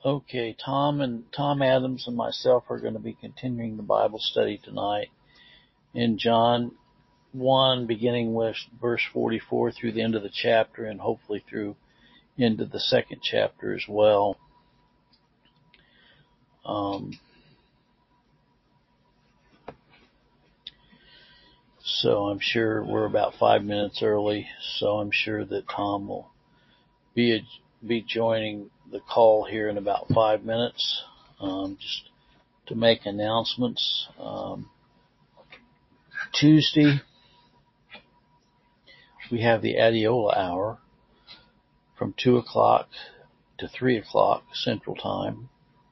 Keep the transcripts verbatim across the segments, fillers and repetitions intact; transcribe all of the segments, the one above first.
Okay, Tom and Tom Adams and myself are going to be continuing the Bible study tonight in John one, beginning with verse forty-four through the end of the chapter, and hopefully through into the second chapter as well. Um, so I'm sure we're about five minutes early, so I'm sure that Tom will be a, be joining the call here in about five minutes. Um, just to make announcements. Um, Tuesday, we have the Adiola Hour from two o'clock to three o'clock Central Time.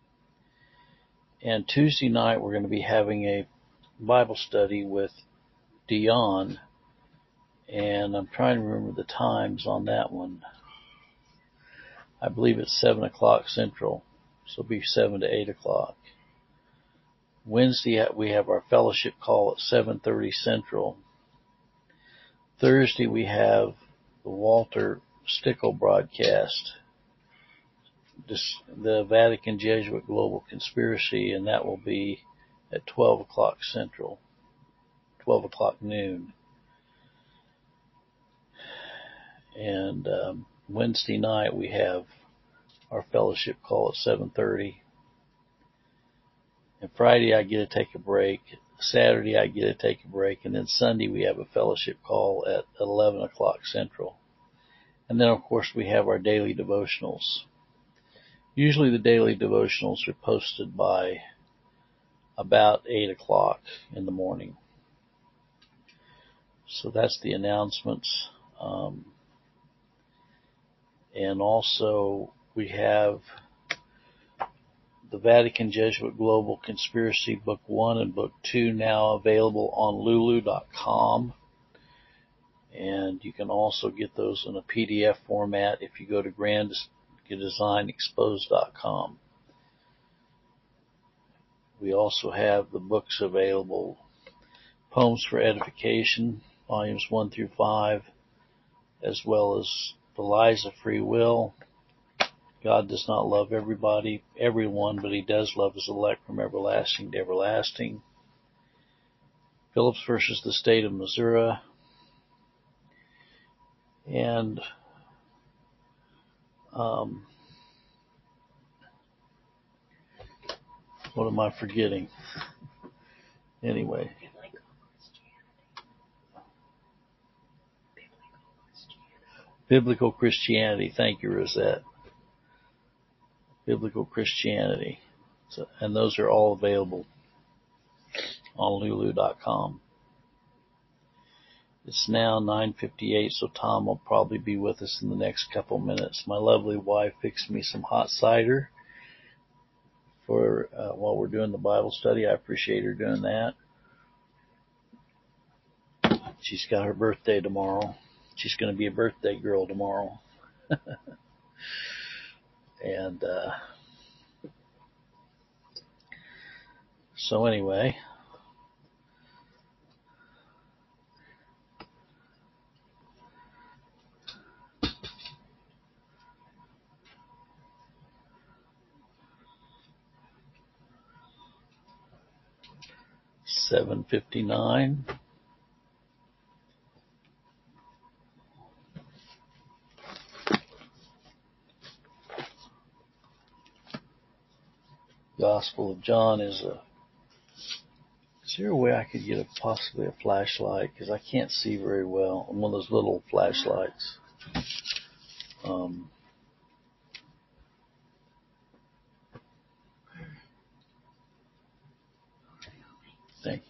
And Tuesday night, we're going to be having a Bible study with Dion. And I'm trying to remember the times on that one. I believe it's seven o'clock Central, so it'll be seven to eight o'clock. Wednesday, we have our fellowship call at seven thirty Central. Thursday, we have the Walter Stickle broadcast, this, the Vatican Jesuit Global Conspiracy, and that will be at twelve o'clock Central, twelve o'clock noon. And um, Wednesday night, we have our fellowship call at seven thirty. And Friday, I get to take a break. Saturday, I get to take a break. And then Sunday, we have a fellowship call at eleven o'clock Central. And then, of course, we have our daily devotionals. Usually the daily devotionals are posted by about eight o'clock in the morning. So that's the announcements. Um, and also, we have the Vatican Jesuit Global Conspiracy Book one and Book two now available on Lulu dot com. And you can also get those in a P D F format if you go to Grand Design Exposed dot com. We also have the books available, Poems for Edification, volumes one through five, as well as The Lies of Free Will, God Does Not Love Everybody, Everyone, but He Does Love His Elect from Everlasting to Everlasting, Phillips versus the State of Missouri, and um, what am I forgetting? Anyway. Biblical Christianity. Thank you, Rosette. Biblical Christianity. So, and those are all available on Lulu dot com. It's now nine fifty-eight, so Tom will probably be with us in the next couple minutes. My lovely wife fixed me some hot cider for uh, while we're doing the Bible study. I appreciate her doing that. She's got her birthday tomorrow. She's going to be a birthday girl tomorrow. and uh, so anyway, seven fifty-nine. Gospel of John is a. Is there a way I could get a possibly a flashlight? Because I can't see very well. I'm one of those little flashlights. Um, thank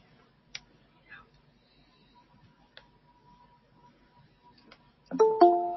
you.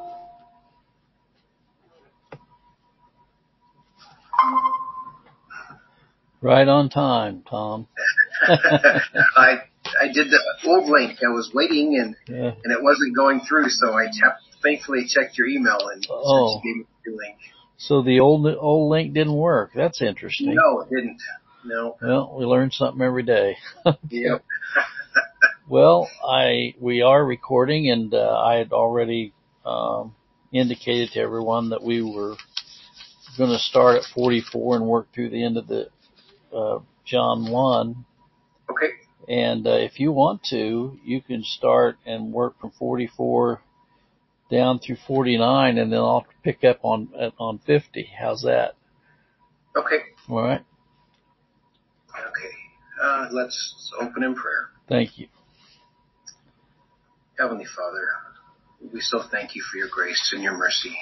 Right on time, Tom. I I did the old link. I was waiting and yeah. and it wasn't going through, so I tapped, thankfully checked your email and oh. you gave me the link. So the old old link didn't work. That's interesting. No, it didn't. No. Well, we learn something every day. Okay. Yep. Well, I we are recording, and uh, I had already um, indicated to everyone that we were going to start at forty-four and work through the end of the uh, John one. Okay. And uh, if you want to, you can start and work from forty-four down through forty-nine, and then I'll pick up on on fifty. How's that? Okay. All right. Okay. Uh, let's open in prayer. Thank you. Heavenly Father, we so thank you for your grace and your mercy.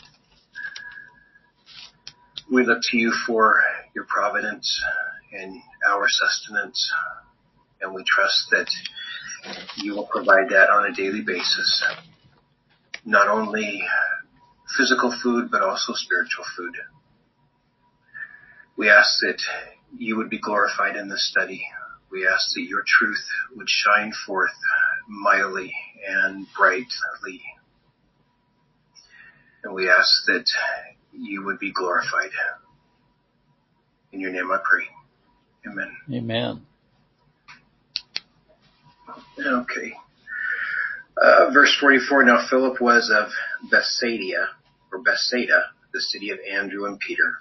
We look to you for your providence and our sustenance, and we trust that you will provide that on a daily basis. Not only physical food, but also spiritual food. We ask that you would be glorified in this study. We ask that your truth would shine forth mightily and brightly. And we ask that you would be glorified. In your name I pray. Amen. Amen. Okay. Uh, verse forty-four, now Philip was of Bethsaida, or Bethsaida, the city of Andrew and Peter.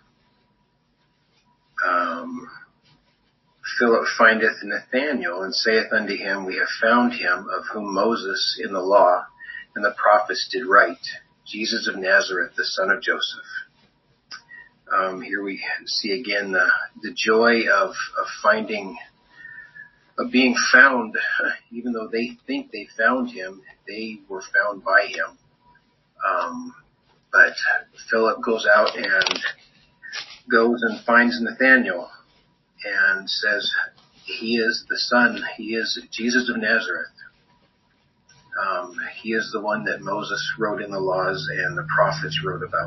Um, Philip findeth Nathanael, and saith unto him, we have found him, of whom Moses in the law and the prophets did write, Jesus of Nazareth, the son of Joseph. Um, here we see again the, the joy of, of finding, of being found. Even though they think they found him, they were found by him. Um, but Philip goes out and goes and finds Nathanael and says, he is the son, he is Jesus of Nazareth. Um, he is the one that Moses wrote in the laws and the prophets wrote about.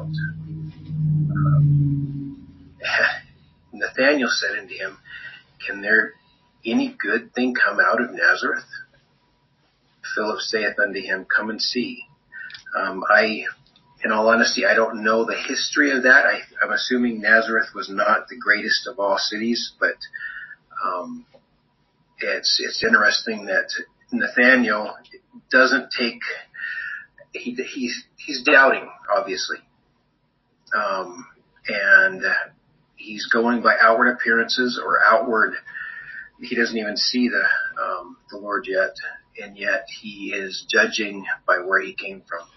Um, Nathanael said unto him, can there any good thing come out of Nazareth? Philip saith unto him, come and see. Um, I, in all honesty, I don't know the history of that. I, I'm assuming Nazareth was not the greatest of all cities, but um, it's it's interesting that Nathanael doesn't take, he, he's, he's doubting, obviously. Um, and he's going by outward appearances or outward, he doesn't even see the, um, the Lord yet, and yet he is judging by where he came from.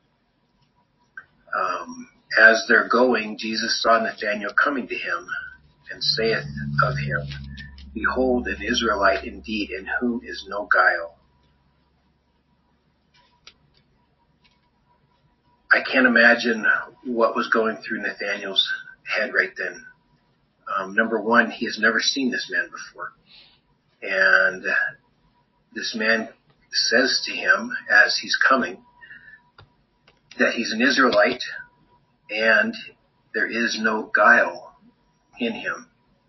Um, as they're going, Jesus saw Nathanael coming to him and saith of him, behold, an Israelite indeed, in whom is no guile. I can't imagine what was going through Nathanael's head right then. Um, number one, he has never seen this man before. And this man says to him as he's coming that he's an Israelite and there is no guile in him.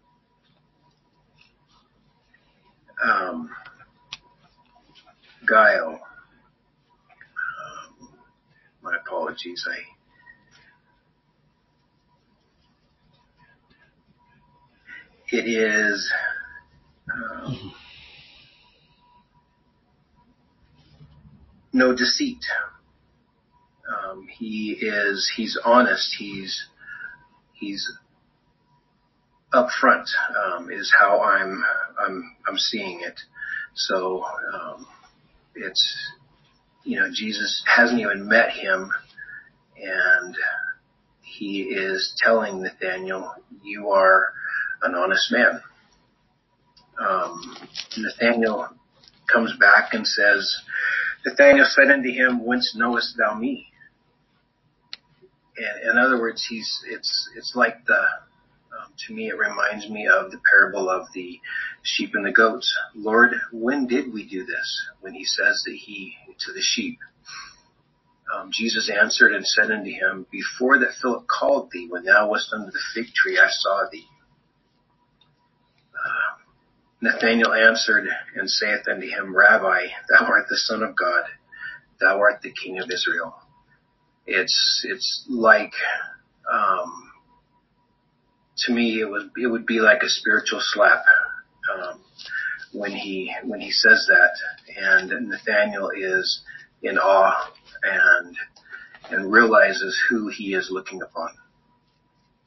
Um, guile. Um, my apologies. I It is um, no deceit. Um, he is, he's honest. He's, he's upfront, um, is how I'm, I'm, I'm seeing it. So, um, it's, you know, Jesus hasn't even met him, and he is telling Nathanael, you are an honest man. Um, Nathanael comes back and says, Nathanael said unto him, whence knowest thou me? And in other words, he's, it's, it's like the, um, to me, it reminds me of the parable of the sheep and the goats. Lord, when did we do this? When he says that he, to the sheep, um, Jesus answered and said unto him, before that Philip called thee, when thou wast under the fig tree, I saw thee. Uh, Nathanael answered and saith unto him, Rabbi, thou art the Son of God, thou art the King of Israel. It's, it's like, um, to me, it would, it would be like a spiritual slap, um, when he, when he says that. And Nathanael is in awe and, and realizes who he is looking upon.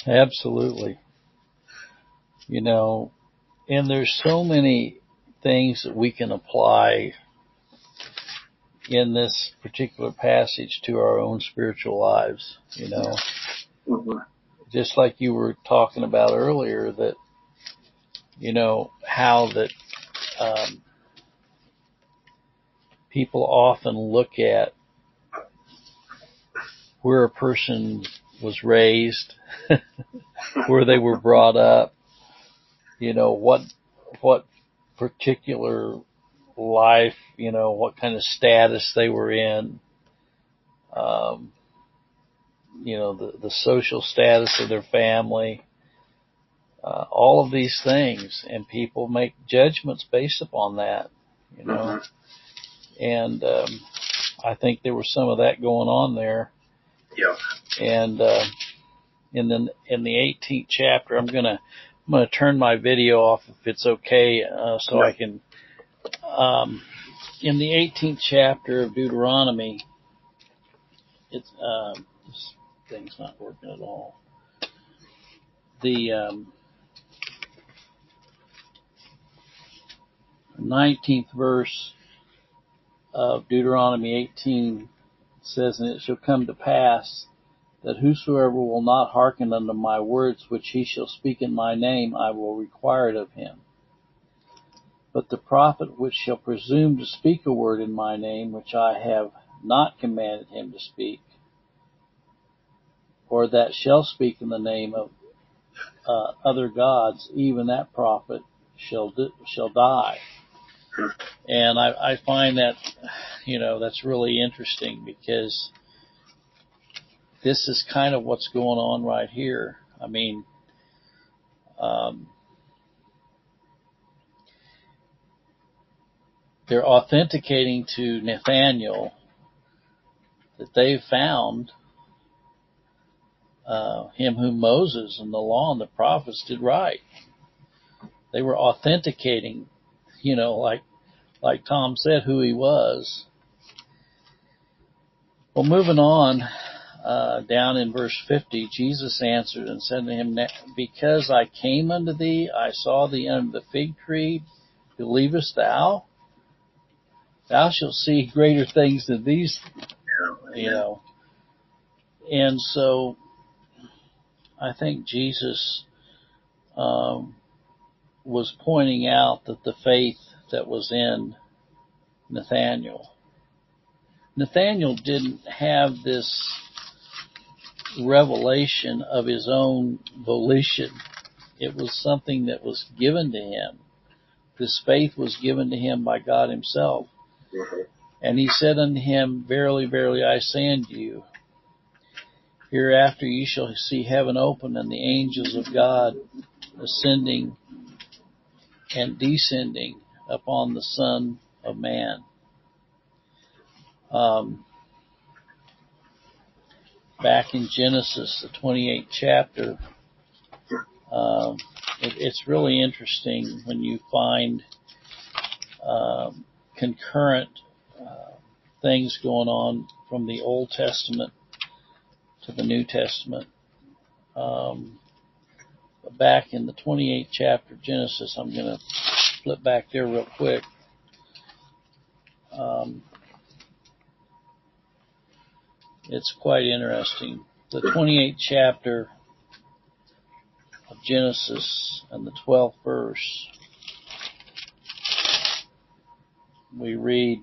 Absolutely. You know, and there's so many things that we can apply in this particular passage to our own spiritual lives, you know. Mm-hmm. Just like you were talking about earlier, that, you know, how that um, people often look at where a person was raised, where they were brought up, you know, what what particular life, you know, what kind of status they were in, um, you know, the, the social status of their family, uh, all of these things, and people make judgments based upon that, you know. Mm-hmm. And um, I think there was some of that going on there. Yeah. And uh, in the in the eighteenth chapter, I'm gonna I'm gonna turn my video off if it's okay, uh, so no. I can. Um, in the eighteenth chapter of Deuteronomy, it's uh, this thing's not working at all. The um, nineteenth verse of Deuteronomy eighteen says, "And it shall come to pass that whosoever will not hearken unto my words which he shall speak in my name, I will require it of him. But the prophet which shall presume to speak a word in my name which I have not commanded him to speak, or that shall speak in the name of uh, other gods, even that prophet shall di- shall die." And I, I find that, you know, that's really interesting, because this is kind of what's going on right here. I mean, um, they're authenticating to Nathaniel that they've found uh, him whom Moses and the law and the prophets did right. They were authenticating, you know, like like Tom said, who he was. Well, moving on, uh, down in verse fifty, Jesus answered and said to him, "Because I came unto thee, I saw thee under the fig tree, believest thou? Thou shalt see greater things than these," you know. And so I think Jesus um, was pointing out that the faith that was in Nathaniel. Nathaniel didn't have this revelation of his own volition. It was something that was given to him. This faith was given to him by God himself. Mm-hmm. And he said unto him, "Verily, verily, I say unto you, hereafter ye shall see heaven open and the angels of God ascending and descending upon the Son of Man." Um, back in Genesis, the twenty-eighth chapter, um, it, it's really interesting when you find um, concurrent uh, things going on from the Old Testament to the New Testament. Um, back in the twenty-eighth chapter of Genesis, I'm going to flip back there real quick. Um, it's quite interesting. The twenty-eighth chapter of Genesis and the twelfth verse, we read,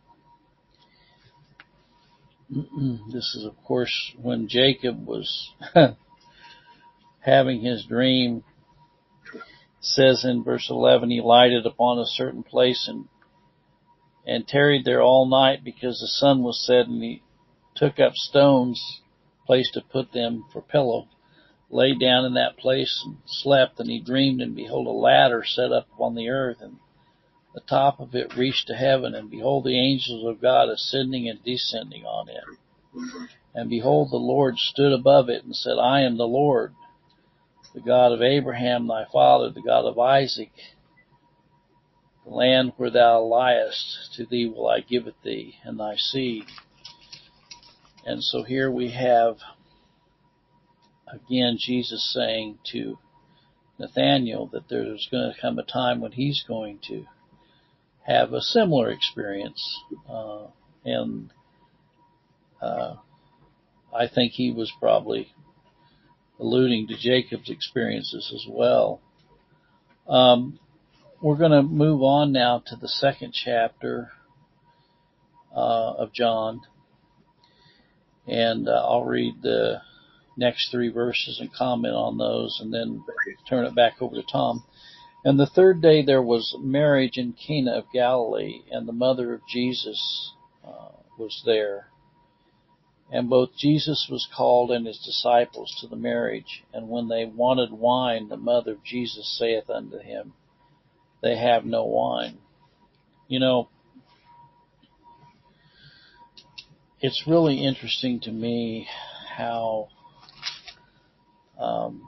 this is, of course, when Jacob was having his dream. It says in verse eleven, "He lighted upon a certain place and and tarried there all night because the sun was set, and he took up stones, place to put them for pillow, lay down in that place and slept. And he dreamed, and behold, a ladder set up upon the earth, and the top of it reached to heaven, and behold, the angels of God ascending and descending on it. And behold, the Lord stood above it and said, I am the Lord, the God of Abraham thy father, the God of Isaac. The land where thou liest, to thee will I give it thee, and thy seed." And so here we have again, Jesus saying to Nathanael that there's going to come a time when he's going to have a similar experience. Uh, and uh, I think he was probably alluding to Jacob's experiences as well. Um, we're going to move on now to the second chapter uh, of John. And uh, I'll read the next three verses and comment on those and then turn it back over to Tom. And the third day there was marriage in Cana of Galilee, and the mother of Jesus uh, was there. And both Jesus was called and his disciples to the marriage. And when they wanted wine, the mother of Jesus saith unto him, they have no wine. You know, it's really interesting to me how um,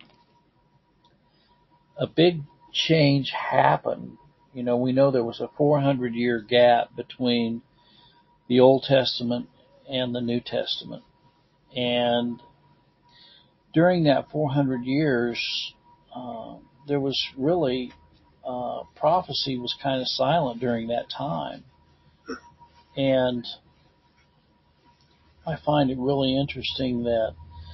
a big change happened. You know, we know there was a four hundred year gap between the Old Testament and the New Testament. And during that four hundred years, uh, there was really, uh, prophecy was kind of silent during that time. And I find it really interesting that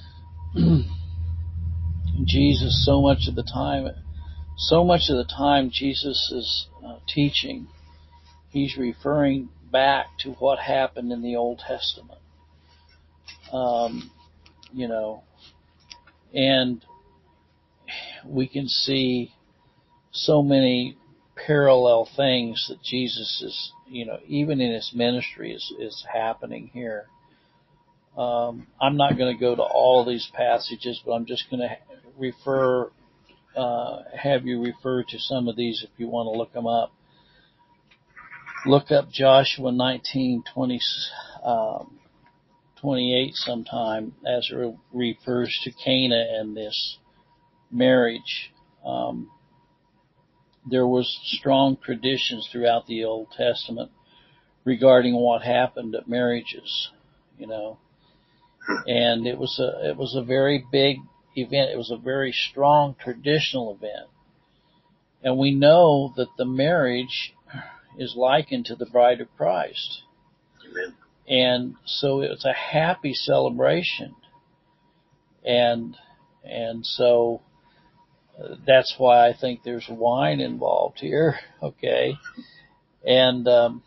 Jesus, so much of the time, so much of the time Jesus is uh, teaching, he's referring back to what happened in the Old Testament. Um, you know, and we can see so many parallel things that Jesus is, you know, even in his ministry is, is happening here. Um, I'm not going to go to all these passages, but I'm just going to refer, uh, have you refer to some of these if you want to look them up. Look up Joshua nineteen, twenty, um, twenty-eight sometime as it refers to Cana and this marriage. Um, there was strong traditions throughout the Old Testament regarding what happened at marriages, you know, and it was a it was a very big event. It was a very strong traditional event, and we know that the marriage is likened to the bride of Christ. Amen. And so it's a happy celebration. And, and so that's why I think there's wine involved here. Okay. And, um,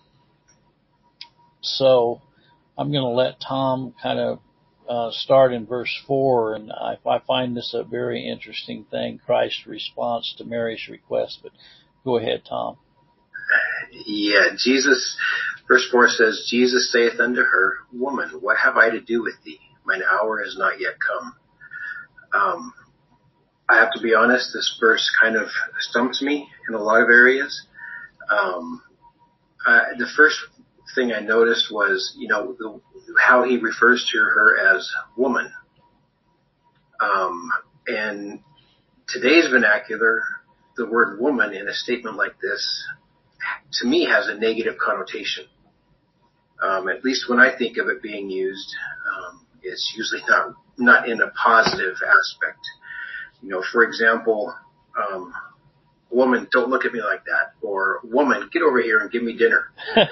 so I'm going to let Tom kind of, uh, start in verse four. And I, I find this a very interesting thing, Christ's response to Mary's request, but go ahead, Tom. Yeah, Jesus, verse four says, Jesus saith unto her, Woman, what have I to do with thee? Mine hour is not yet come. Um, I have to be honest, this verse kind of stumps me in a lot of areas. Um, uh, the first thing I noticed was, you know, the, how he refers to her as woman. Um, and today's vernacular, the word woman in a statement like this, to me, has a negative connotation. Um, at least when I think of it being used, um, it's usually not not in a positive aspect. You know, for example, um, woman, don't look at me like that, or woman, get over here and give me dinner.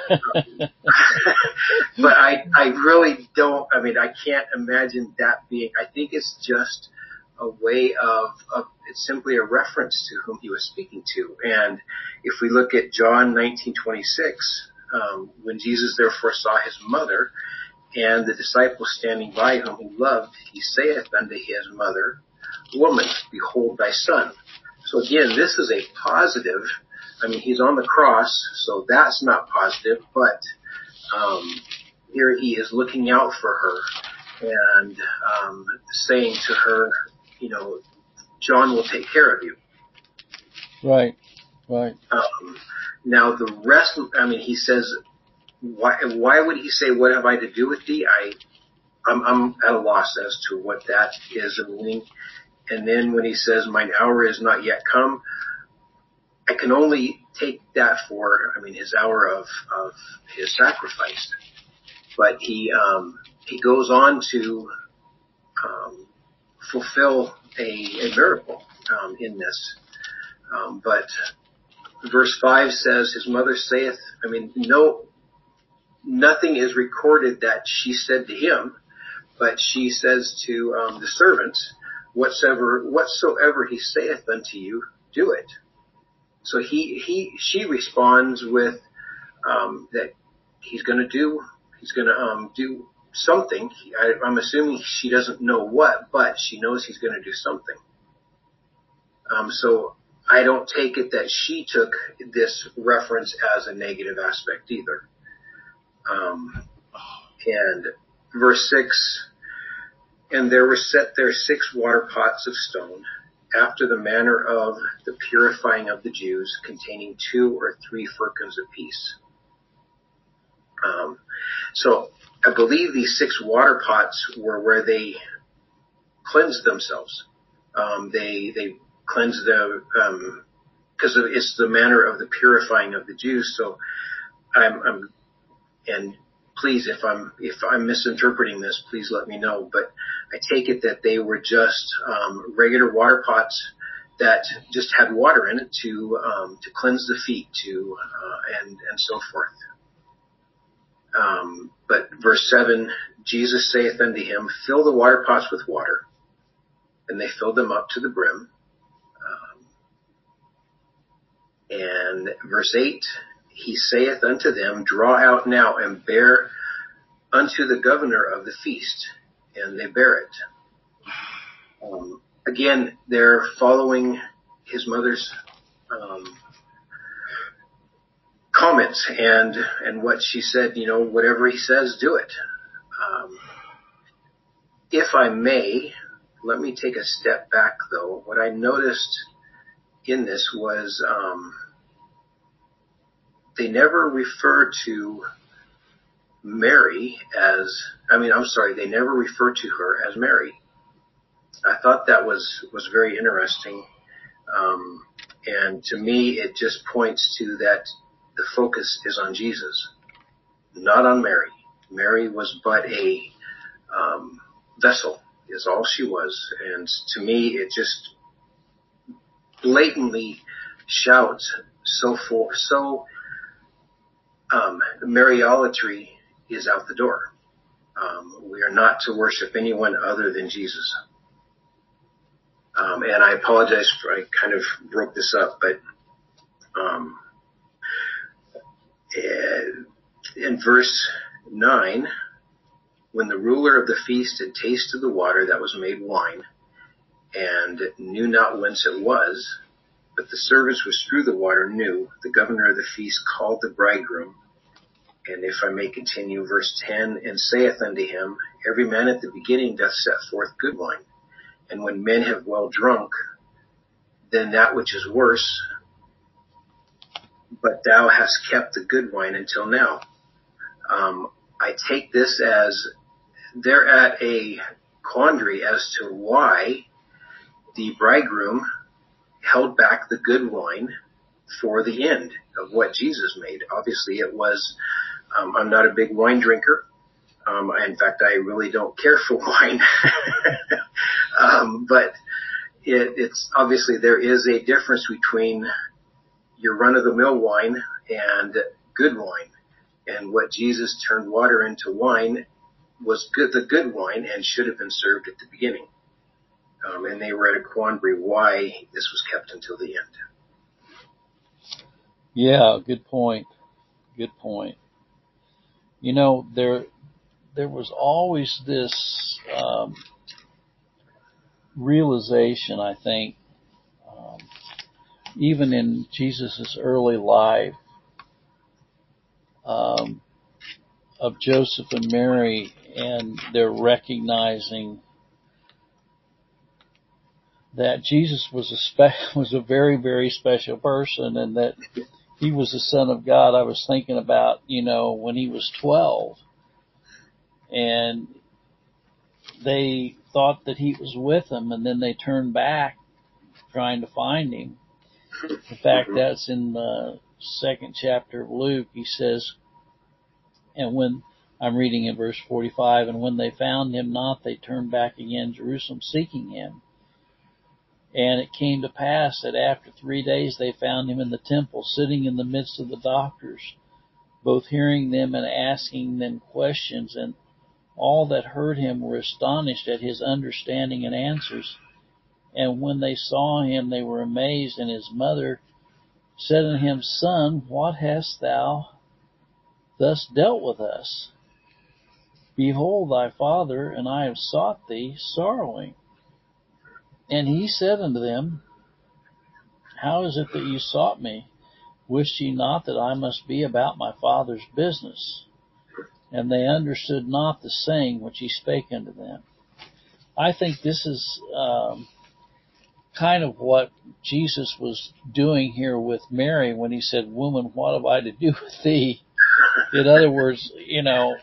But I, I really don't. I mean, I can't imagine that being. I think it's just a way of, of it's simply a reference to whom he was speaking to. And if we look at John nineteen twenty-six, um, when Jesus therefore saw his mother and the disciples standing by whom he loved, he saith unto his mother, Woman, behold thy son. So again, this is a positive. I mean, he's on the cross, so that's not positive, but um, here he is looking out for her and um, saying to her, you know, John will take care of you. Right, right. Um, now the rest, I mean, he says, why, why would he say, what have I to do with thee? I, I'm, I'm at a loss as to what that is meaning. And then when he says, mine hour is not yet come, I can only take that for, I mean, his hour of, of his sacrifice. But he, um, he goes on to, um, fulfill a, a miracle um, in this. Um, but verse five says, his mother saith, I mean, no, nothing is recorded that she said to him, but she says to um, the servants, whatsoever, whatsoever he saith unto you, do it. So he, he, she responds with um, that he's going to do, he's going to um, do something. I, I'm assuming she doesn't know what, but she knows he's going to do something. Um, so I don't take it that she took this reference as a negative aspect either. Um, and verse six, and there were set there six water pots of stone, after the manner of the purifying of the Jews, containing two or three firkins apiece. Um, so I believe these six water pots were where they cleansed themselves. Um, they they cleansed the um, because it's the manner of the purifying of the Jews. So I'm, I'm and please, if I'm if I'm misinterpreting this, please let me know. But I take it that they were just um, regular water pots that just had water in it to um, to cleanse the feet, to uh, and and so forth. Um, but verse seven, Jesus saith unto him, fill the water pots with water, and they filled them up to the brim. Um, and verse eight, he saith unto them, draw out now and bear unto the governor of the feast, and they bear it. Um, again, they're following his mother's um, comments and and what she said. You know, whatever he says, do it. Um, if I may, let me take a step back, though. What I noticed in this was um, they never refer to Mary as, I mean, I'm sorry, they never refer to her as Mary. I thought that was, was very interesting. Um, and to me, it just points to that the focus is on Jesus, not on Mary. Mary was but a um, vessel, is all she was. And to me, it just blatantly shouts so for, so um, Mariolatry is out the door. Um, we are not to worship anyone other than Jesus. Um, and I apologize for, I kind of broke this up, but um, in verse nine, when the ruler of the feast had tasted the water that was made wine, and knew not whence it was, but the servants which drew the water knew, the governor of the feast called the bridegroom. And if I may continue, verse ten, and saith unto him, every man at the beginning doth set forth good wine, and when men have well drunk, then that which is worse, but thou hast kept the good wine until now. Um, I take this as they're at a quandary as to why the bridegroom held back the good wine for the end of what Jesus made. Obviously, it was, um, I'm not a big wine drinker. Um, in fact, I really don't care for wine. um, but it, it's obviously there is a difference between your run-of-the-mill wine and good wine. And what Jesus turned water into wine was good, the good wine, and should have been served at the beginning. Um, and they were at a quandary why this was kept until the end. Yeah, good point. Good point. You know, there there was always this um, realization, I think, um, even in Jesus' early life, um, of Joseph and Mary, and they're recognizing that Jesus was a spe- was a very, very special person, and that he was the Son of God. I was thinking about, you know, when he was twelve, and they thought that he was with them, and then they turned back trying to find him. In fact, that's in the second chapter of Luke. He says, and when, I'm reading in verse forty-five, and when they found him not, they turned back again to Jerusalem seeking him. And it came to pass that after three days they found him in the temple, sitting in the midst of the doctors, both hearing them and asking them questions. And all that heard him were astonished at his understanding and answers. And when they saw him, they were amazed. And his mother said unto him, Son, what hast thou thus dealt with us? Behold, thy father and I have sought thee, sorrowing. And he said unto them, How is it that you sought me? Wist ye not that I must be about my father's business? And they understood not the saying which he spake unto them. I think this is um, kind of what Jesus was doing here with Mary when he said, Woman, what have I to do with thee? In other words, you know,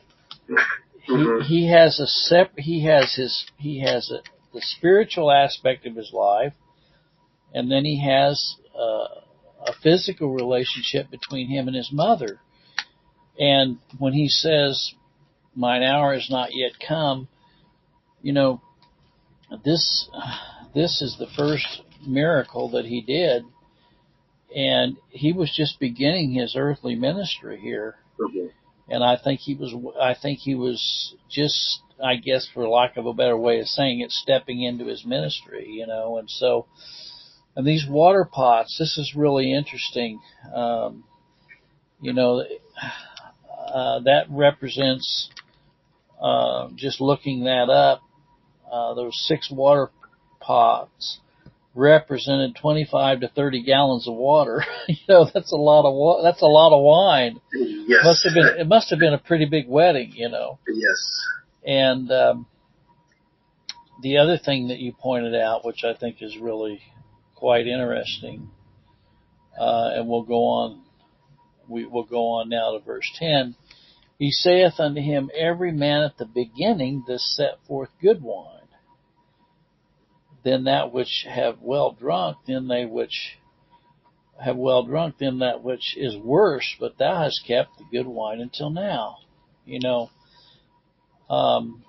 he he has a sep- he has his he has a, the spiritual aspect of his life, and then he has uh, a physical relationship between him and his mother. And when he says, Mine hour is not yet come, you know, this this is the first miracle that he did, and he was just beginning his earthly ministry here. Mm-hmm. And I think he was I think he was just, I guess, for lack of a better way of saying it, stepping into his ministry, you know. And so, and these water pots, this is really interesting. Um, you know, uh, that represents, uh, just looking that up, uh, those six water pots represented twenty-five to thirty gallons of water. You know, that's a lot of wa- that's a lot of wine. Yes. Must have been, it must have been a pretty big wedding, you know. Yes. And um, the other thing that you pointed out, which I think is really quite interesting, uh, and we'll go on, we will go on now to verse ten. He saith unto him, Every man at the beginning doth set forth good wine. Then that which have well drunk, then they which have well drunk, then that which is worse, but thou hast kept the good wine until now. You know, um,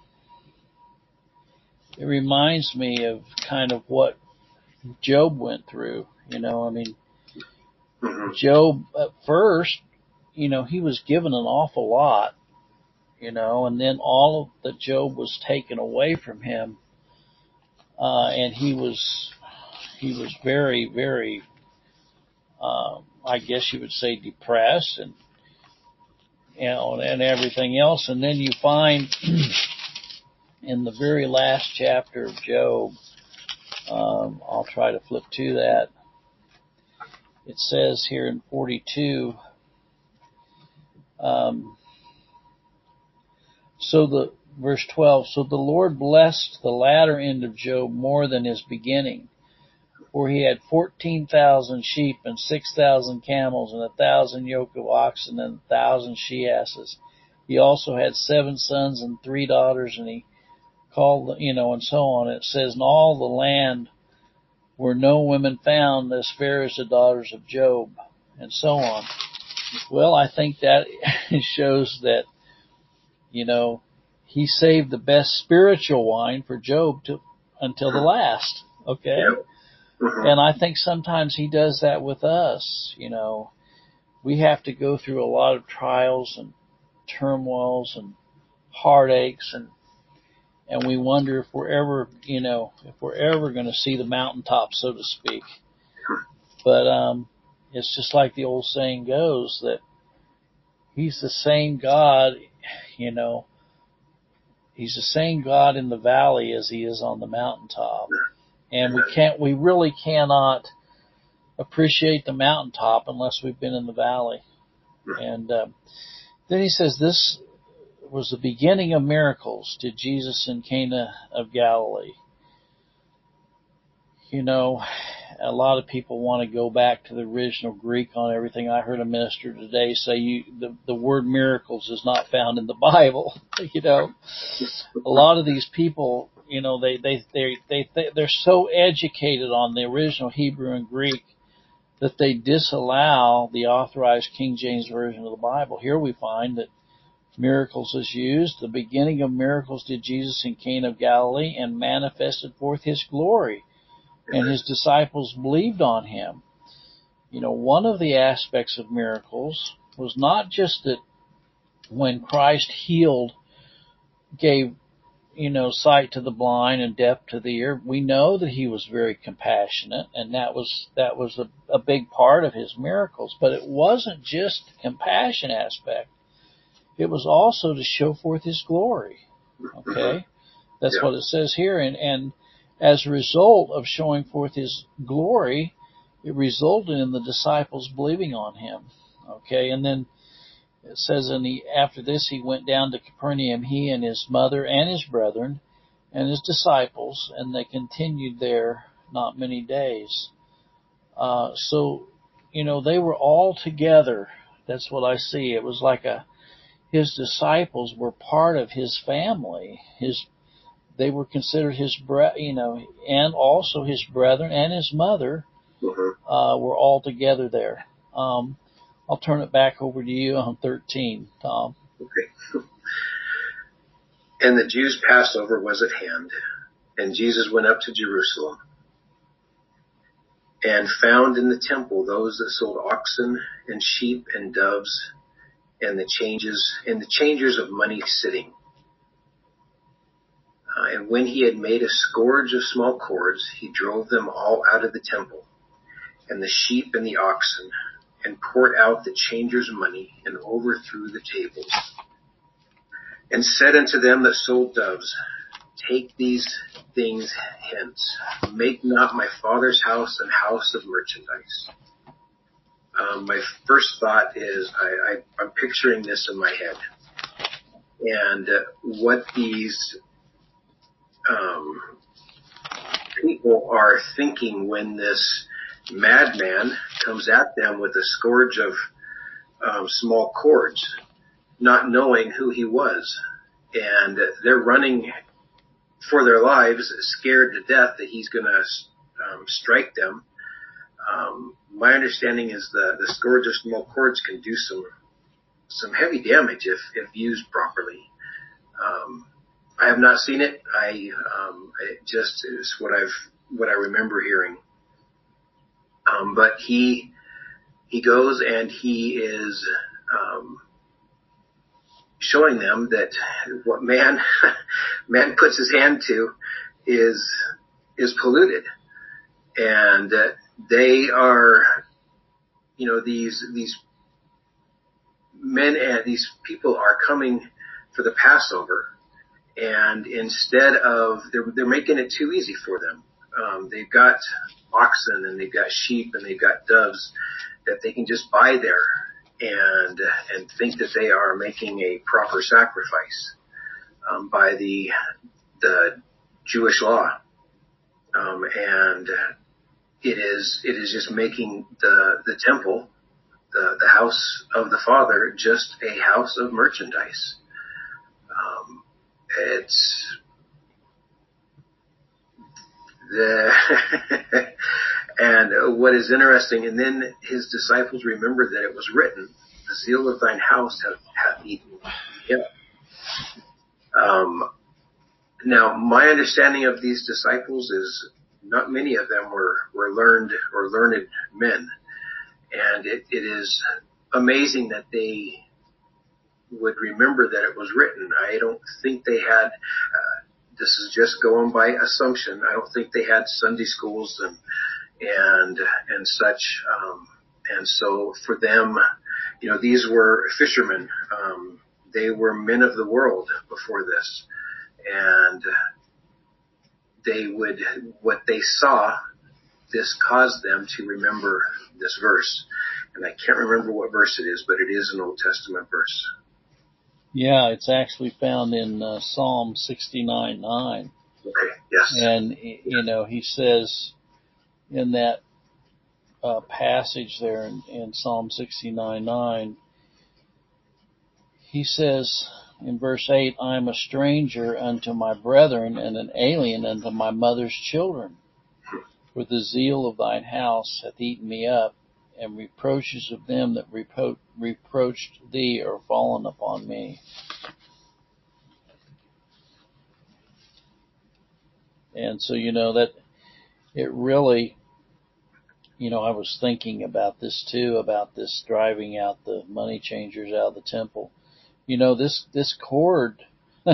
it reminds me of kind of what Job went through. You know, I mean, mm-hmm. Job at first, you know, he was given an awful lot, you know, and then all of that Job was taken away from him, uh, and he was he was very, very, uh, I guess you would say, depressed, and you know, and everything else. And then you find in the very last chapter of Job, um, I'll try to flip to that. It says here in forty-two, um, so the verse twelve, so the Lord blessed the latter end of Job more than his beginning, for he had fourteen thousand sheep and six thousand camels and a thousand yoke of oxen and a thousand she-asses. He also had seven sons and three daughters, and he called, you know, and so on. It says, in all the land were no women found as fair as the daughters of Job, and so on. Well, I think that shows that, you know, he saved the best spiritual wine for Job to, until the last, okay? Yep. Mm-hmm. And I think sometimes he does that with us, you know. We have to go through a lot of trials and turmoils and heartaches, and and we wonder if we're ever, you know, if we're ever going to see the mountaintop, so to speak. But um, it's just like the old saying goes, that he's the same God, you know, he's the same God in the valley as he is on the mountaintop. And we can't, we really cannot appreciate the mountaintop unless we've been in the valley. And um, then he says, this was the beginning of miracles to Jesus in Cana of Galilee. You know, a lot of people want to go back to the original Greek on everything. I heard a minister today say you, the, the word miracles is not found in the Bible. You know, a lot of these people, you know, they, they, they, they, they, they're so educated on the original Hebrew and Greek that they disallow the authorized King James Version of the Bible. Here we find that Miracles is used. The beginning of miracles did Jesus in Cana of Galilee and manifested forth his glory, and his disciples believed on him. You know, one of the aspects of miracles was not just that when Christ healed, gave, you know, sight to the blind and deaf to the ear. We know that he was very compassionate, and that was that was a, a big part of his miracles. But it wasn't just the compassion aspect. It was also to show forth his glory. Okay? That's yeah. what it says here. And, and as a result of showing forth his glory, it resulted in the disciples believing on him. Okay? And then it says, in the, after this he went down to Capernaum, he and his mother and his brethren and his disciples, and they continued there not many days. Uh, so, you know, they were all together. That's what I see. It was like a, his disciples were part of his family. His, they were considered his, bre- you know, and also his brethren and his mother, uh, were all together there. Um, I'll turn it back over to you on thirteen, Tom. Okay. And the Jews' Passover was at hand, and Jesus went up to Jerusalem, and found in the temple those that sold oxen and sheep and doves, and the changes and the changers of money sitting. Uh, and when he had made a scourge of small cords, he drove them all out of the temple, and the sheep and the oxen, and poured out the changers' money, and overthrew the tables. And said unto them that sold doves, take these things hence. Make not my Father's house an house of merchandise. Um, my first thought is I, I, I'm picturing this in my head. And uh, what these um, people are thinking when this madman comes at them with a scourge of um, small cords, not knowing who he was. And they're running for their lives, scared to death that he's going to um, strike them. Um, my understanding is the, the scourge of small cords can do some some heavy damage if, if used properly. Um, I have not seen it. I um, it just is what I've what I remember hearing. Um, but he he goes and he is um, showing them that what man man puts his hand to is is polluted, and uh, they are, you know, these these men and these people are coming for the Passover, and instead of they're they're making it too easy for them. Um, they've got oxen and they've got sheep and they've got doves that they can just buy there and and think that they are making a proper sacrifice um, by the the Jewish law, um, and it is it is just making the the temple, the the house of the Father, just a house of merchandise. Um, it's the and what is interesting, and then his disciples remembered that it was written, "The zeal of thine house hath, hath eaten me up." Um, now, my understanding of these disciples is not many of them were, were learned or learned men. And it, it is amazing that they would remember that it was written. I don't think they had, uh, this is just going by assumption, I don't think they had Sunday schools and and and such. Um, and so for them, you know, these were fishermen. Um, they were men of the world before this. And they would, what they saw, this caused them to remember this verse. And I can't remember what verse it is, but it is an Old Testament verse. Yeah, it's actually found in uh, Psalm sixty-nine nine. Okay, yes. And, you know, he says in that uh, passage there in, in Psalm sixty-nine nine, he says in verse eight, I am a stranger unto my brethren and an alien unto my mother's children. For the zeal of thine house hath eaten me up, and reproaches of them that repro- reproached thee are fallen upon me. And so, you know, that it really, you know, I was thinking about this too, about this driving out the money changers out of the temple. You know, this, this cord,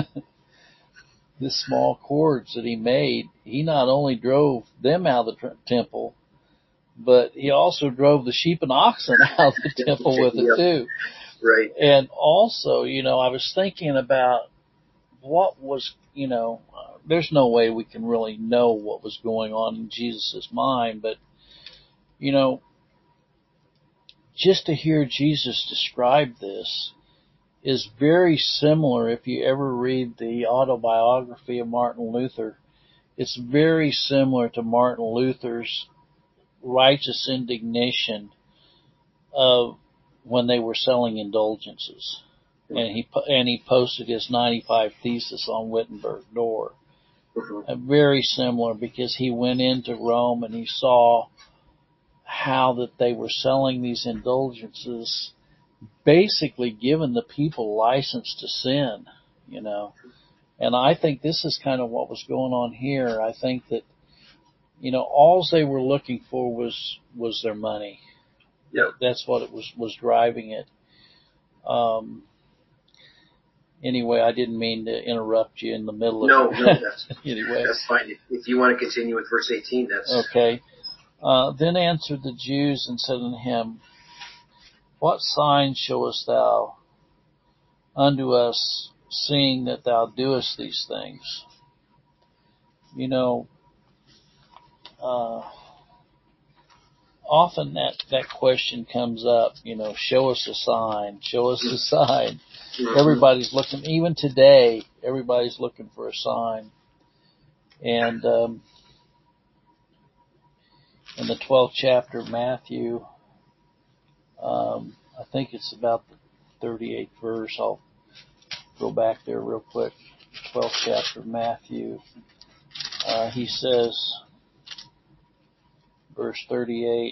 this small cords that he made, he not only drove them out of the temple, but he also drove the sheep and oxen out of the temple with it too. Right. And also, you know, I was thinking about what was, you know, uh, there's no way we can really know what was going on in Jesus' mind, but, you know, just to hear Jesus describe this is very similar. If you ever read the autobiography of Martin Luther, it's very similar to Martin Luther's righteous indignation of when they were selling indulgences. And he and he posted his ninety-five Thesis on Wittenberg door. Uh, very similar, because he went into Rome and he saw how that they were selling these indulgences, basically giving the people license to sin, you know. And I think this is kind of what was going on here. I think that, you know, all they were looking for was was their money. Yep. That's what it was was driving it. Um, anyway, I didn't mean to interrupt you in the middle of no, it. No, that's, anyway. That's fine. If you want to continue with verse eighteen, that's... Okay. Uh, then answered the Jews and said unto him, What sign showest thou unto us, seeing that thou doest these things? You know, uh, often that, that question comes up, you know, show us a sign, show us a sign. Mm-hmm. Everybody's looking, even today, everybody's looking for a sign. And um, in the twelfth chapter of Matthew, um, I think it's about the thirty-eighth verse. I'll go back there real quick. twelfth chapter of Matthew. Uh, he says, verse thirty-eight,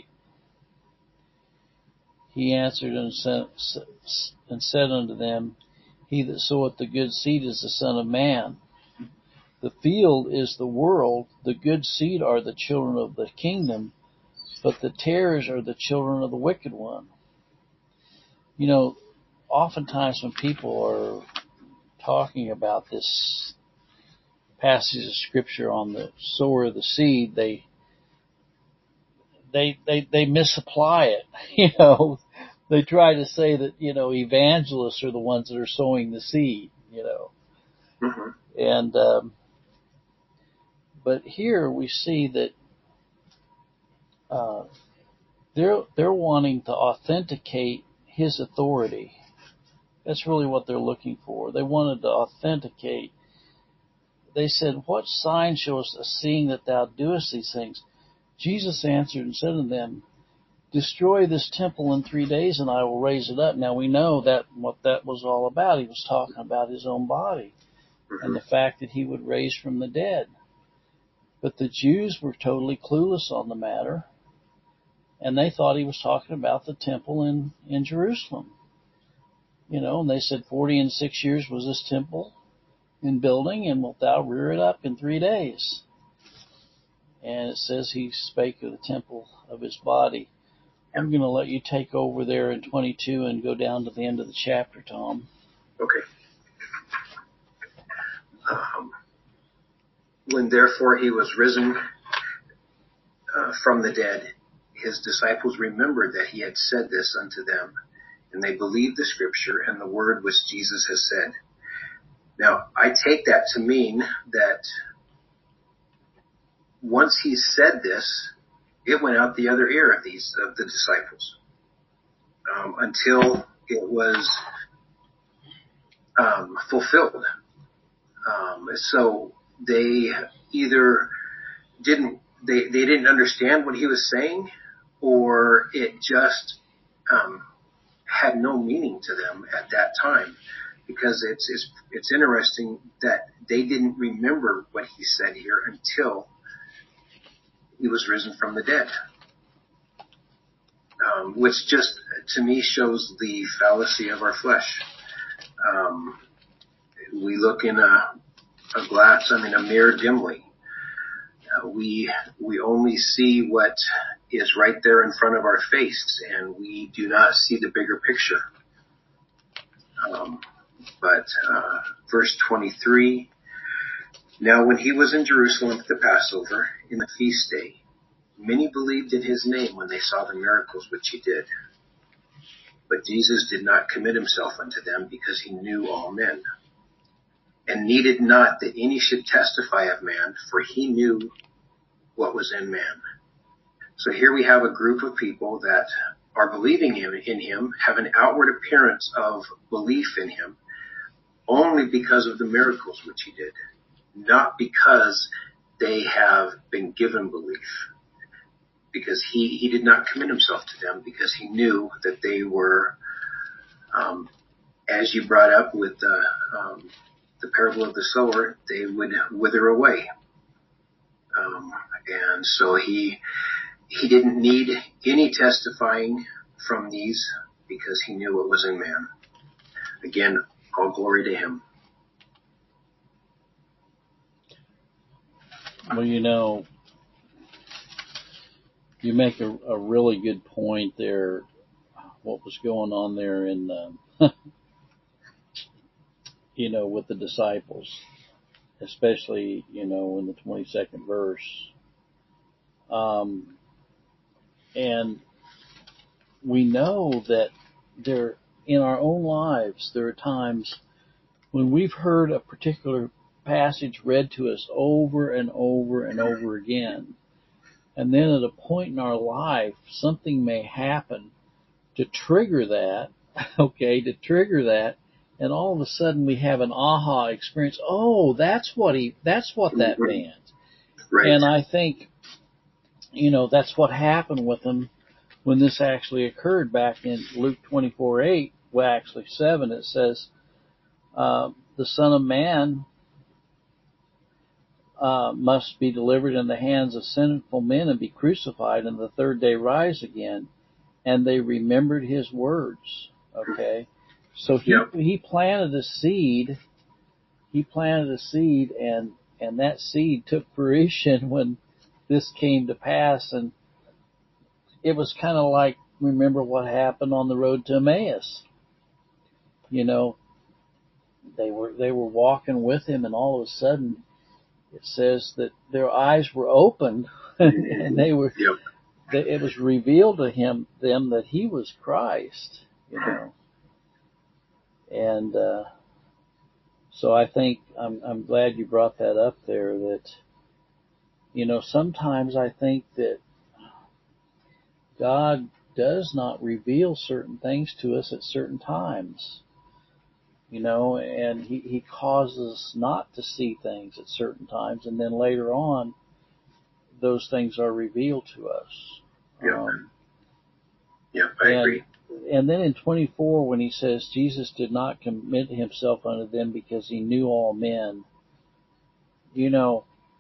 He answered and said, and said unto them, He that soweth the good seed is the Son of Man. The field is the world, the good seed are the children of the kingdom, but the tares are the children of the wicked one. You know, oftentimes when people are talking about this passage of scripture on the sower of the seed, they they they they misapply it. You know, they try to say that, you know, evangelists are the ones that are sowing the seed. You know, mm-hmm. and um, but here we see that uh, they're they're wanting to authenticate his authority. That's really what they're looking for. They wanted to authenticate. They said, What sign showest us, seeing that thou doest these things? Jesus answered and said unto them, Destroy this temple in three days, and I will raise it up. Now we know that what that was all about. He was talking about his own body and the fact that he would raise from the dead. But the Jews were totally clueless on the matter, and they thought he was talking about the temple in, in Jerusalem. You know, and they said, Forty and six years was this temple in building, and wilt thou rear it up in three days? And it says he spake of the temple of his body. I'm going to let you take over there in twenty-two and go down to the end of the chapter, Tom. Okay. Um, when therefore he was risen uh, from the dead, his disciples remembered that he had said this unto them, and they believed the scripture and the word which Jesus has said. Now, I take that to mean that once he said this, it went out the other ear of these of the disciples um, until it was um, fulfilled. Um, so they either didn't they, they didn't understand what he was saying, or it just um, had no meaning to them at that time. Because it's it's it's interesting that they didn't remember what he said here until he was risen from the dead, um, which just to me shows the fallacy of our flesh. Um, we look in a, a glass, I mean a mirror dimly, Uh, we we only see what is right there in front of our face, and we do not see the bigger picture. Um, but uh, verse twenty-three, now when he was in Jerusalem at the Passover, in the feast day, many believed in his name when they saw the miracles which he did. But Jesus did not commit himself unto them, because he knew all men, and needed not that any should testify of man, for he knew what was in man. So here we have a group of people that are believing in him, have an outward appearance of belief in him, only because of the miracles which he did, not because they have been given belief. Because he, he did not commit himself to them, because he knew that they were, um, as you brought up with the, um, the parable of the sower, they would wither away. Um, and so he he didn't need any testifying from these, because he knew what was in man. Again, all glory to him. Well, you know, you make a, a really good point there. What was going on there in, um, you know, with the disciples, especially, you know, in the twenty-second verse. Um, and we know that there, in our own lives, there are times when we've heard a particular passage read to us over and over and over again. And then at a point in our life, something may happen to trigger that, okay, to trigger that, and all of a sudden we have an aha experience. Oh, that's what he, that's what that meant. Right. And I think, you know, that's what happened with them when this actually occurred back in Luke twenty-four eight, well, actually seven. It says, uh, the Son of Man uh, must be delivered in the hands of sinful men and be crucified, and the third day rise again. And they remembered his words. Okay, so he Yep. he planted a seed. He planted a seed, and and that seed took fruition when this came to pass. And it was kind of like, remember what happened on the road to Emmaus. You know, they were they were walking with him, and all of a sudden, it says that their eyes were opened, and they were. Yep. They, it was revealed to him them that he was Christ. You know, and uh, so I think I'm I'm glad you brought that up there. That, you know, sometimes I think that God does not reveal certain things to us at certain times. You know, and he, he causes us not to see things at certain times, and then later on, those things are revealed to us. Yep. Um, Yep, I and, agree. And then in twenty-four, when he says Jesus did not commit himself unto them because he knew all men, you know,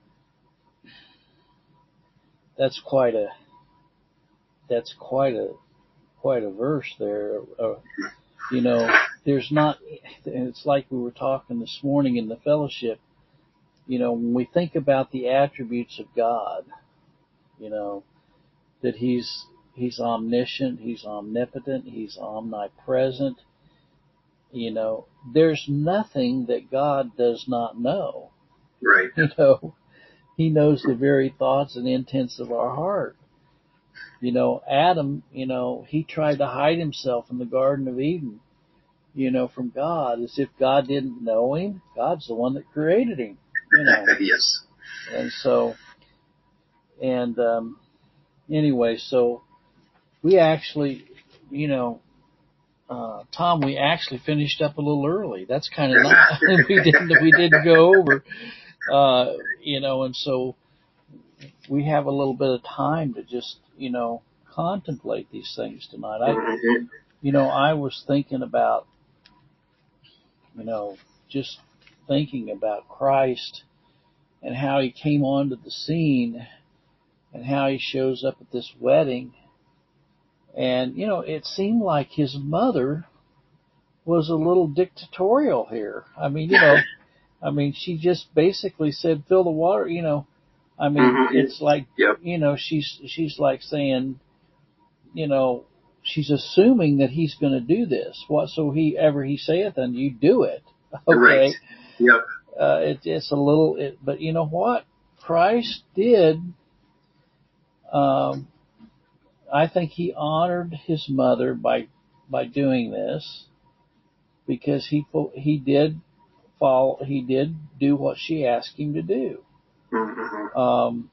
that's quite a that's quite a quite a verse there. Uh, you know, there's not. It's like we were talking this morning in the fellowship. You know, when we think about the attributes of God, you know, that he's he's omniscient, he's omnipotent, he's omnipresent. You know, there's nothing that God does not know. Right. You know, he knows the very thoughts and intents of our heart. You know, Adam, you know, he tried to hide himself in the Garden of Eden, you know, from God, as if God didn't know him. God's the one that created him, you know. Yes. And so, and um, anyway, so we actually, you know, uh, Tom, we actually finished up a little early. That's kind of not, we didn't, we didn't go over, uh, you know, and so we have a little bit of time to just, you know, contemplate these things tonight. I, Mm-hmm. you know, I was thinking about, you know, just thinking about Christ and how he came onto the scene and how he shows up at this wedding. And, you know, it seemed like his mother was a little dictatorial here. I mean, you know, I mean, she just basically said, fill the water, you know, I mean, Mm-hmm. it's like, Yep. you know, she's, she's like saying, you know, she's assuming that he's going to do this. Whatsoever he saith, and you do it. Okay. Right. Yep. Uh, it, it's a little, it, but you know what? Christ did, um, I think he honored his mother by, by doing this, because he, he did follow, he did do what she asked him to do. Mm-hmm. Um,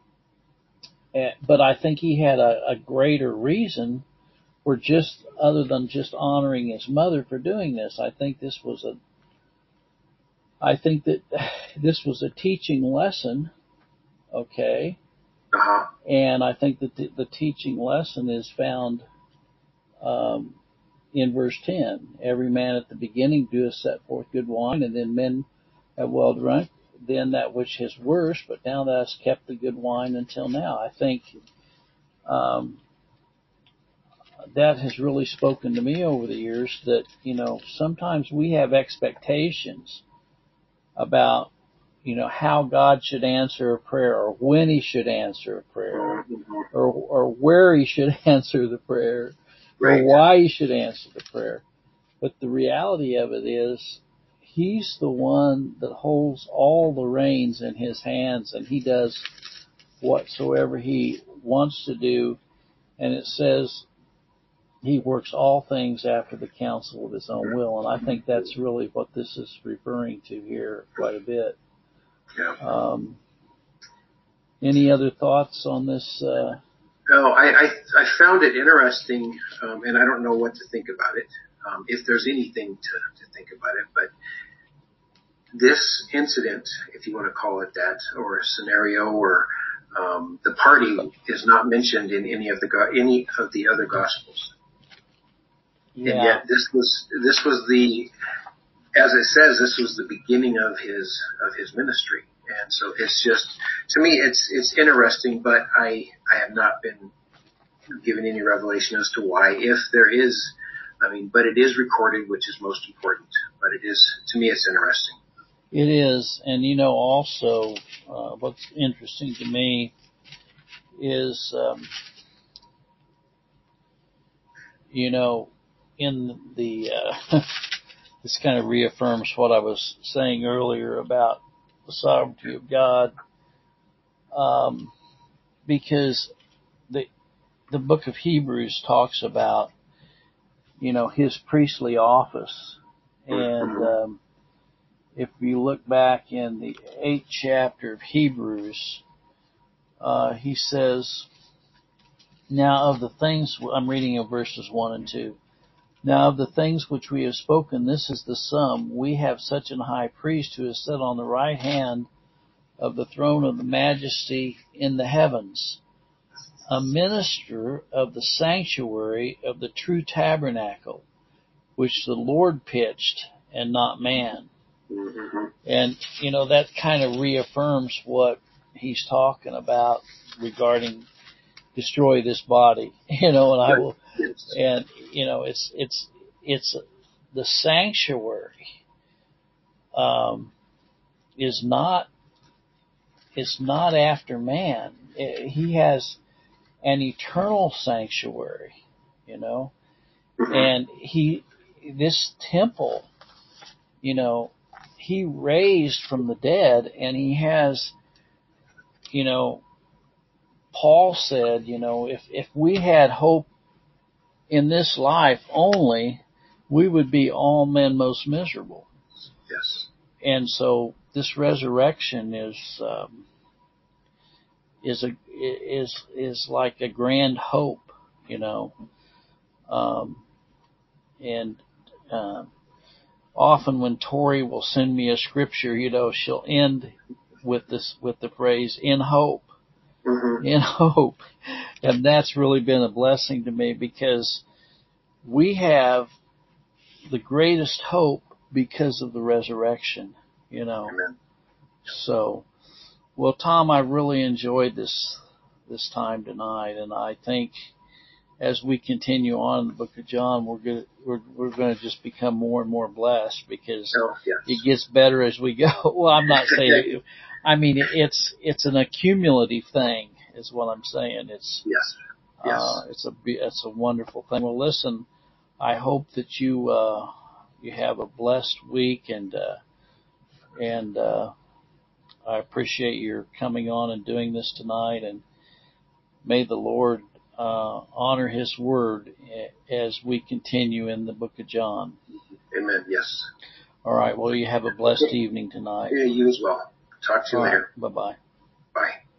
but I think he had a, a greater reason for just, other than just honoring his mother for doing this. I think this was a, I think that this was a teaching lesson. Okay. Uh-huh. And I think that the, the teaching lesson is found, um, in verse ten. Every man at the beginning doeth set forth good wine, and then men have well drunk, then that which is worse, but now thou hast kept the good wine until now. I think, um, that has really spoken to me over the years, that, you know, sometimes we have expectations about, you know, how God should answer a prayer, or when he should answer a prayer, Mm-hmm. or, or where he should answer the prayer, Right. or why he should answer the prayer. But the reality of it is, he's the one that holds all the reins in his hands, and he does whatsoever he wants to do. And it says he works all things after the counsel of his own will. And I think that's really what this is referring to here quite a bit. Yeah. Um, any other thoughts on this? Uh, Oh, I, I, I found it interesting, um, and I don't know what to think about it, um, if there's anything to, to think about it, but this incident, if you want to call it that, or a scenario, or um, the party is not mentioned in any of the any of the other gospels, yeah. and yet this was this was the, as it says, this was the beginning of his of his ministry, and so it's just, to me, it's it's interesting, but I I have not been given any revelation as to why, if there is. I mean, but it is recorded, which is most important. But it is, to me, it's interesting. It is, and you know, also, uh, what's interesting to me is, um, you know, in the, uh, this kind of reaffirms what I was saying earlier about the sovereignty of God, um, because the the book of Hebrews talks about, you know, his priestly office, and Mm-hmm. um, if you look back in the eighth chapter of Hebrews, uh, he says, now of the things, I'm reading in verses one and two, now of the things which we have spoken, this is the sum, we have such an high priest who is set on the right hand of the throne of the majesty in the heavens, a minister of the sanctuary of the true tabernacle, which the Lord pitched and not man. Mm-hmm. And, you know, that kind of reaffirms what he's talking about regarding destroy this body, you know, and I will, Yes. and, you know, it's, it's, it's the sanctuary, um, is not, it's not after man. He has an eternal sanctuary, you know, Mm-hmm. and he, this temple, you know, he raised from the dead, and he has, you know, Paul said, you know, if, if we had hope in this life only, we would be all men most miserable. Yes. And so this resurrection is, um, is a, is, is like a grand hope, you know, um, and, uh, often when Tori will send me a scripture, you know, she'll end with this, with the phrase, in hope, Mm-hmm. in hope. And that's really been a blessing to me, because we have the greatest hope because of the resurrection, you know. Amen. So, well, Tom, I really enjoyed this, this time tonight. And I think as we continue on in the book of John, we're going to, we're, we're going to just become more and more blessed, because Oh, yes. it gets better as we go. Well, I'm not saying, I mean, it's it's an accumulative thing, is what I'm saying. It's Yes. Yes. uh, it's a it's a wonderful thing. Well, listen, I hope that you uh, you have a blessed week, and uh, and uh, I appreciate your coming on and doing this tonight, and may the Lord uh, honor His word as we continue in the book of John. Amen. Yes. All right. Well, you have a blessed evening tonight. Yeah, you as well. Talk to you All later. right. Bye-bye. Bye.